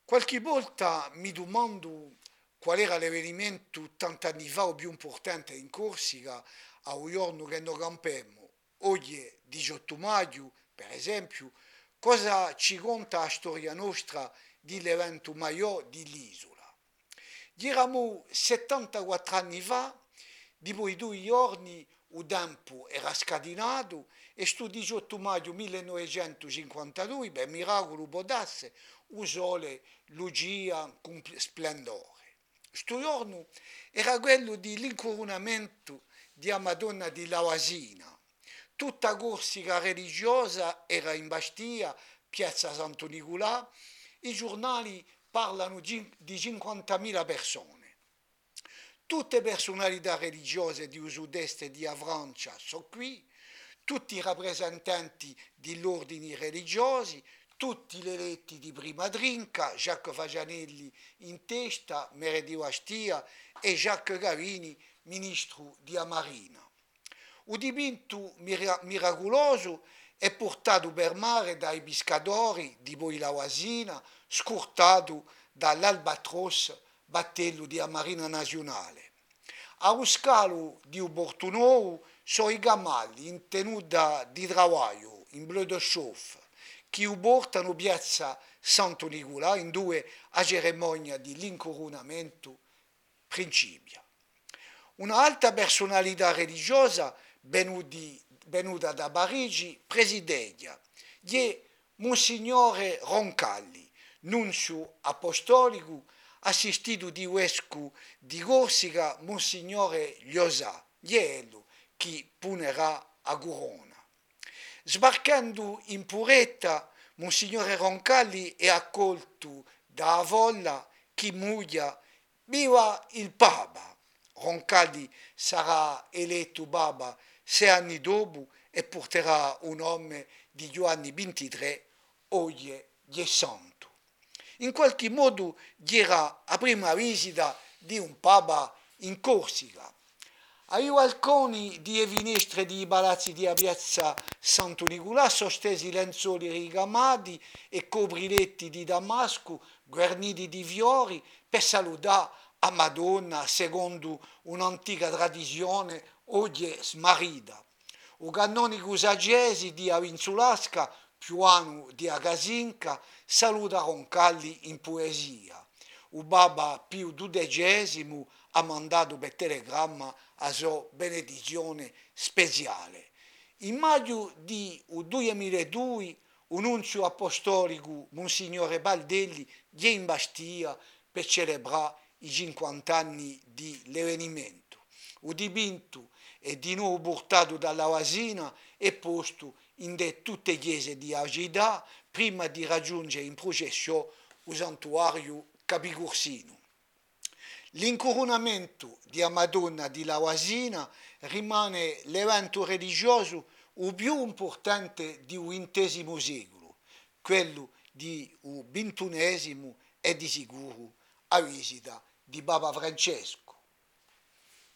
Qualche volta mi domando qual era l'avvenimento 80 anni fa o più importante in Corsica a un giorno che noi campemmo. Oggi è 18 maggio, per esempio, cosa ci conta la storia nostra dell'evento maggiore dell'isola. Eravamo 74 anni fa, dopo i 2 giorni il tempo era scadinato e sto 18 maggio 1952, per miracolo podasse, il sole luccia con splendore. Sto giorno era quello dell'incoronamento di Madonna di Lavasina. Tutta Corsica religiosa era in Bastia, piazza Santo Nicolà, i giornali parlano di 50.000 persone. Tutte personalità religiose di sud-est e di Francia sono qui, tutti i rappresentanti degli ordini religiosi, tutti gli eletti di prima trinca, Jacques Fagianelli in testa, Meredio Astia e Jacques Gavini, ministro di Marina. Un dipinto miracoloso è portato per mare dai pescatori di Boilavasina, scortato dall'Albatros, battello di Marina Nazionale. Allo scalo di Bortonou sono i cavalli in tenuta di travaglio, in bleu de chauffe, che portano piazza Santo Nicolà in due a cerimonia di l'incoronamento principia. Un'alta personalità religiosa venuta da Parigi presidegia, è Monsignore Roncalli, nunzio apostolico, assistito di vescovo di Corsica, Monsignore Liosà, Iello, che punerà a Corona. Sbarcando in Puretta, Monsignore Roncalli è accolto da folla che muglia viva il Papa. Roncalli sarà eletto Papa 6 anni dopo e porterà un nome di Giovanni XXIII, oggi è santo. In qualche modo era la prima visita di un Papa in Corsica. Ai balconi di finestre di palazzi di piazza Santo Nicolà sostesi lenzuoli ricamati e copriletti di damasco guarniti di fiori per salutare a Madonna secondo un'antica tradizione oggi smarrita. Il canonico Sagesi di Avinzulasca, Piuano di Agasinca, saluta Roncalli in poesia. Il Papa Pio XII ha mandato per telegramma la sua benedizione speciale. In maggio di 2002 un nunzio apostolico, Monsignore Baldelli, è in Bastia per celebrare i 50 anni di l'avvenimento. Il dipinto è di nuovo portato dalla Vasina e posto in tutte le chiese di Agida prima di raggiungere in processione il santuario Capicorsino. L'incoronamento di Madonna di Lavasina rimane l'evento religioso il più importante di un XX secolo, quello di un XXI e di sicuro a visita di Papa Francesco.